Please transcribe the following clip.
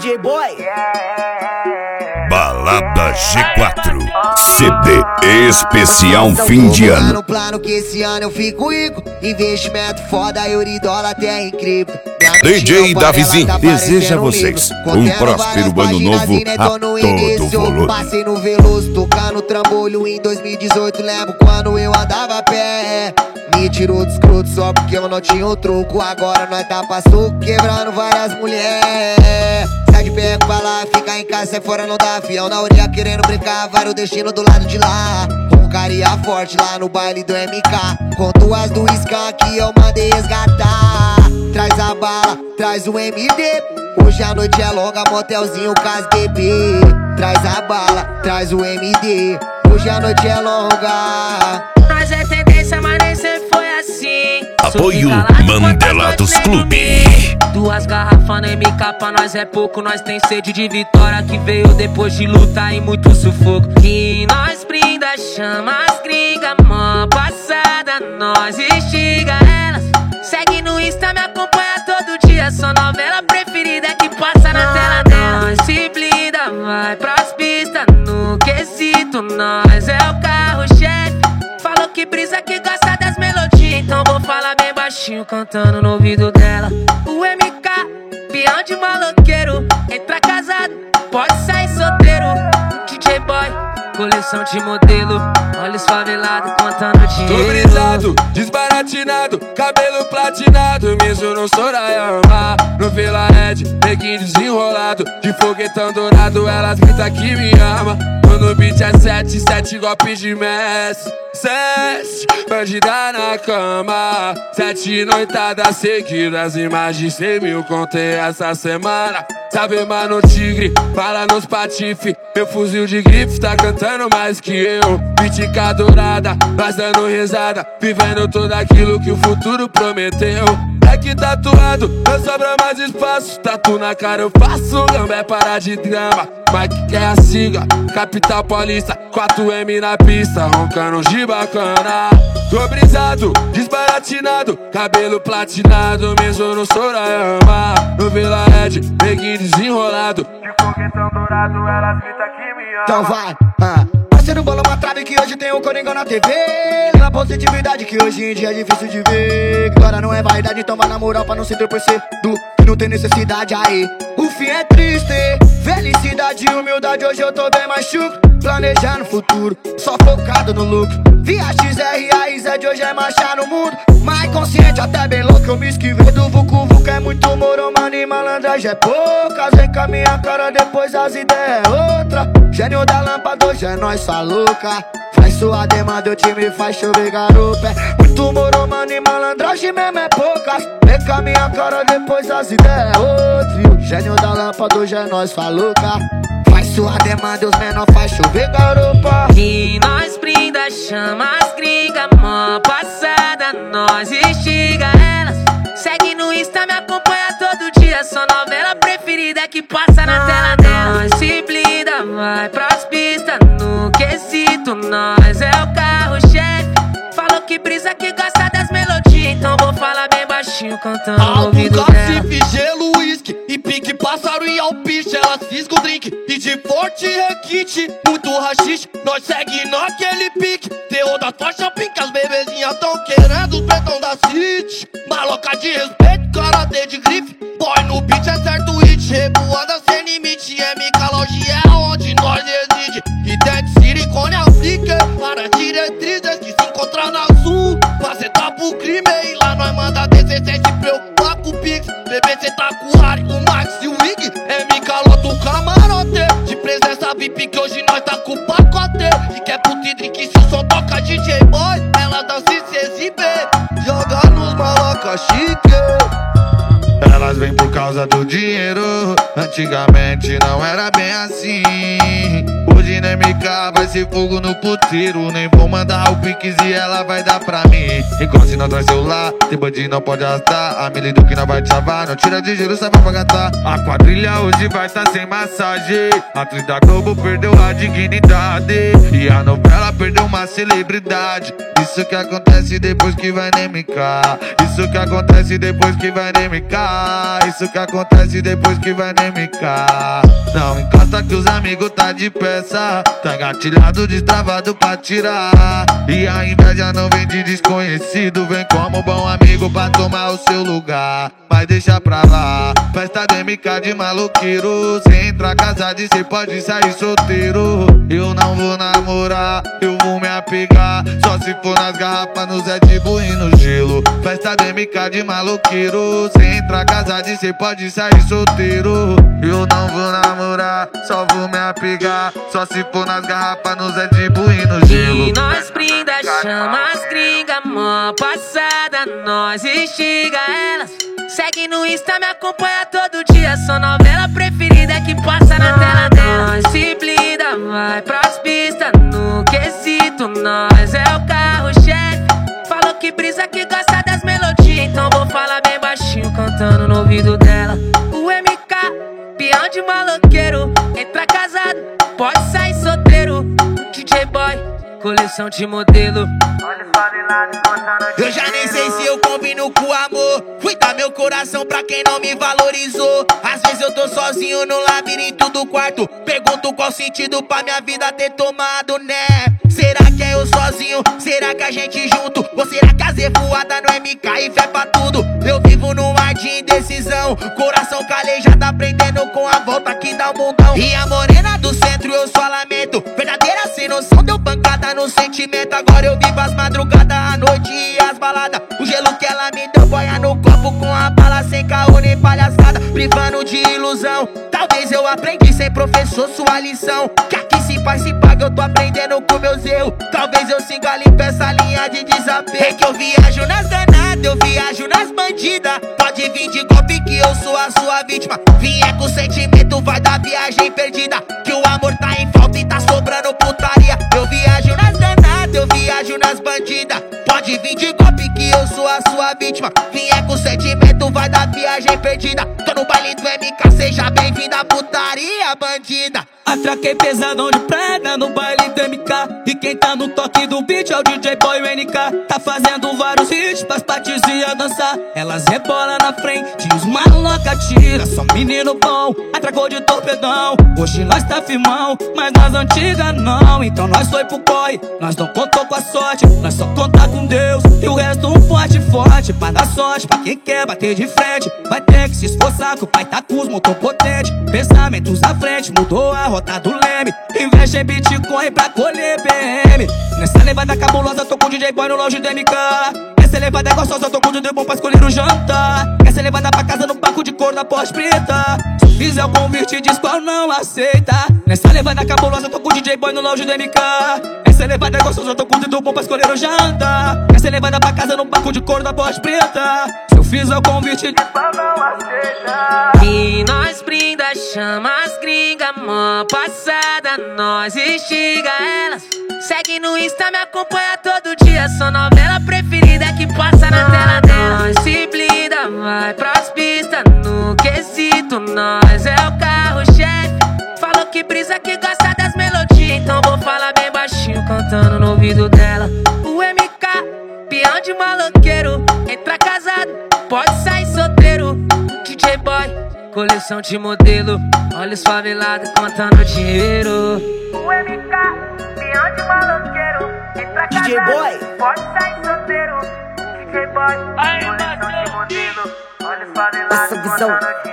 DJ Boy. Balada G4 CD especial fim de ano. No plano que esse ano eu fico rico. Investimento foda, euridola até incrível. DJ Davizinho deseja a vocês um próspero ano novo a todo volume. Passei no Veloso, tocando trambolho em 2018. Lembro quando eu andava a pé. Me tirou do escroto só porque eu não tinha o troco. Agora nós tá passando, quebrando várias mulheres. Sai de perto pra lá, fica em casa, sai fora não dá. Fiel na orelha querendo brincar, vários destino do lado de lá. Roncaria forte lá no baile do MK. Conto as do Skank eu mandei resgatar. Traz a bala, traz o MD. Hoje a noite é longa, motelzinho com as bebê. Traz a bala, traz o MD. Hoje a noite é longa. Nós é tendência, mas nem sempre foi assim. Apoio Mandela dos Clube. Duas garrafas no MK pra nós é pouco. Nós tem sede de vitória que veio depois de luta e muito sufoco. E nós brinda, chama as gringas. Mó passada, nós instiga elas. Segue no Insta, me acompanha todo dia. Sua novela preferida que passa na tela dela. Nós se blinda, vai pras pistas. No quesito, nós é o carro-chefe. Falou que brisa que gosta das melodias. Então vou falar bem baixinho, cantando no ouvido dela. O MK, peão de maloqueiro. Entra casado, pode sair solteiro. DJ Boy, coleção de modelo. Olha os favelados contando dinheiro. Tô brisado, desbaratinado, cabelo platinado. Mesmo no Sorayama, no Vila Red, neguinho desenrolado. De foguetão dourado, elas gritam que me ama. No beat é 7 golpes de mestre. 7 bandida na cama. 7 noitadas seguidas e mais de 100 mil contei essa semana. Sabe, mano, tigre, fala nos patife. Meu fuzil de grife tá cantando mais que eu. Pitica dourada, nós dando risada, vivendo tudo aquilo que o futuro prometeu. É que tatuado, não sobra mais espaço. Tatu na cara eu faço, gambé para de drama. Mike quer a sigla, capital paulista. 4M na pista, roncando de bacana. Tô brisado, desbaratinado, cabelo platinado. Mesmo no Sorayama, no Vila Red, neguinho desenrolado. De foguetão dourado, elas gritam que me ama. Então vai, parceiro, bola uma trave que hoje tem o Coringão na TV. Na positividade que hoje em dia é difícil de ver. Agora não é vaidade, então vai na moral pra não se ter por ser do que não tem necessidade aí. O fim é triste, felicidade e humildade. Hoje eu tô bem mais chucro, planejando o futuro, só focado no lucro. Via XR, de hoje é marchar no mundo. Mais consciente, até bem louco, eu me esquivei do Vucu Vucu. É muito moro, mano, e malandragem é poucas. Vem com a minha cara, depois as ideias é outra. Gênio da lâmpada, hoje é nós, sua louca. Faz sua demanda, o time faz chover garupa. É muito moro, mano, e malandragem mesmo é poucas. Vem com a minha cara, depois as ideias é outra. Gênio da lâmpada, hoje é nós, sua louca. Faz sua demanda, os menor faz chover garupa. E nós brinda, chama as gringas. Mó passada, nós instiga elas. Segue no Insta, me acompanha todo dia. Sua novela preferida que passa na tela dela. Nós se blinda, vai pras pistas. No quesito, nós é o carro-chefe. Falou que brisa que gosta das melodias. Então vou falar bem baixinho, cantando no ouvido dela. Cacife, gelo, uísque e pique, pássaro e alpiste. Elas fisgam o drink e de forte requinte. Muito rachixe, nós segue naquele pique. Terror da tocha pica, as bebezinhas tão querendo os pretão da city. Maloca de respeito, karatê de grife. Boy no beat é certo hit. Revoada sem limite, MK Lounge é onde nós reside. E tem silicone aplica para diretrizes que se encontram na sul. Fazer tá pro crime e lá nós manda descer sem se preocupar com o Pix. Bebê cê tá com o Harry, o Max e o Wig. MK lota o camarote de presença VIP que hoje nós tá com o pacote. E quer puto e drink se o som toca DJ Boy. Ela dança e se exibe, joga nos maloca chique. Elas vêm por causa do dinheiro. Antigamente não era bem assim. Hoje na MK vai ser fogo no puteiro. Nem vou mandar o Pix e ela vai dar pra mim. Igual se não traz celular, tem bandido não pode arrastar. A milha do que não vai te chavar, não tira de giro, sabe pra gastar. A quadrilha hoje vai tá sem massagem. A atriz da Globo perdeu a dignidade e a novela perdeu uma celebridade. Isso que acontece depois que vai na MK. Isso que acontece depois que vai na MK. Isso que acontece depois que vai no MK. Não encosta que os amigos tá de peça, tá engatilhado, destravado pra tirar. E a inveja não vem de desconhecido, vem como bom amigo pra tomar o seu lugar. Mas deixa pra lá, festa do MK de maloqueiro. Cê entra casado e cê pode sair solteiro. Eu não vou namorar, eu vou me apegar, só se for nas garrafas, no Zé de Buin no gelo. Festa do MK de maloqueiro. Cê entra casado e cê pode sair solteiro. Eu não vou namorar, só vou me apegar, só se for nas garrafas, no Zé de Buin no gelo. E nós brinda, chama as gringa, mó passada, nós instiga elas. Segue no Insta, me acompanha todo dia, sua novela preferida que passa na tela dela. Nós se blinda, vai pras pistas, no quesito, nós é o carro-chefe. Falou que brisa, que gosta das melodias, então vou falar bem baixinho, cantando no ouvido dela. O MK, peão de maloqueiro, entra casado, pode sair solteiro. DJ Boy, coleção de modelo. Eu já nem sei se eu combino com amor. Fui dar meu coração pra quem não me valorizou. Às vezes eu tô sozinho no labirinto do quarto, pergunto qual sentido pra minha vida ter tomado, né? Será que é eu sozinho? Será que a gente junto? Ou será que a Zé voada no MK e fé pra tudo? Eu vivo num mar de indecisão, coração calejado, aprendendo com a volta que dá o mundão. E a morena do centro eu só lamento, verdadeira sem noção, deu pancada no sentimento. Agora eu vivo as madrugadas, a noite e as baladas. O gelo que ela me deu boia no copo com a bala, sem caô nem palhaçada, privando de ilusão. Talvez eu aprendi sem professor sua lição, que aqui se faz se paga, eu tô aprendendo com meus erros. Talvez eu siga limpo essa linha de desapego. É que eu viajo nas danadas, eu viajo nas bandidas. Pode vir de golpe que eu sou a sua vítima. Vinha com sentimento, vai dar viagem perdida, que o amor tá em falta e tá sobrando putaria. Eu viajo nas danadas, eu viajo nas bandidas. Pode vir de golpe que eu sou a sua vítima. Vinha com sentimento, vai dar viagem perdida. Tô no baile do MK, seja bem-vinda, putaria bandida. Atraquei pesadão de preda no baile do MK, e quem tá no toque do beat é o DJ Boy o NK. Tá fazendo vários hits pras patizinhas dançar. Elas rebolam na frente, os maloca tira. Só menino bom, atracou de torpedão. Hoje nós tá firmão, mas nas antigas não. Então nós foi pro corre, nós não contou com a sorte, nós só contar com Deus. E o resto um forte pra dar sorte. Pra quem quer bater de frente, vai ter que se esforçar, que o pai tá com os motor potente. Pensamentos à frente, mudou a rota do leme. Investe em Bitcoin pra colher BM. Nessa levada cabulosa, tô com o DJ Boy no lounge do MK. Essa levada é gostosa, tô com o DJ bom pra escolher o jantar. Essa levada pra casa no banco de couro da Porsche preta. Se eu fizer o convite, diz qual não aceita. Nessa levada cabulosa, tô com o DJ Boy no lounge do MK. Essa levada é gostosa, tô com o DJ bom pra escolher o jantar. Essa levada pra casa no banco de couro da Porsche preta. Se eu fizer o convite, diz qual não aceita. E nós brinda, chama as gringa, mó passada, nós instiga elas. Segue no Insta, me acompanha todo dia, sua novela preferida que passa na tela dela. Nós se blinda, vai pras pistas, no quesito, nós é o carro-chefe. Falou que brisa, que gosta das melodias, então vou falar bem baixinho, cantando no ouvido dela. O MK, peão de maloqueiro, entra casado, pode sair solteiro. DJ Boy, coleção de modelo, olha os favelados contando dinheiro. O MK, peão de maloqueiro, entra casado, DJ Boy, pode sair solteiro. DJ Boy, coleção de modelo, olha os favelados contando dinheiro.